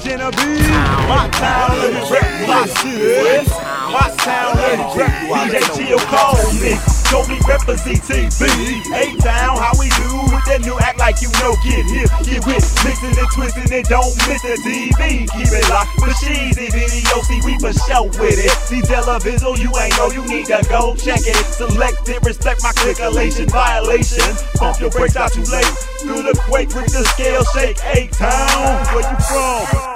Genevieve. My town, let me rep my shit. My town, let me rep. DJ Chill call me. Told me represent TV. A-Town, how we do with that new act like you know. Get here, get with, mixing and twisting and don't miss the TV. Keep it locked with cheesy video, see we for show with it. See television, you ain't know, you need to go check it. Select it, respect my calculation violation. Pump your brakes out too late. Through the quake with the scale shake. A-Town, where you from?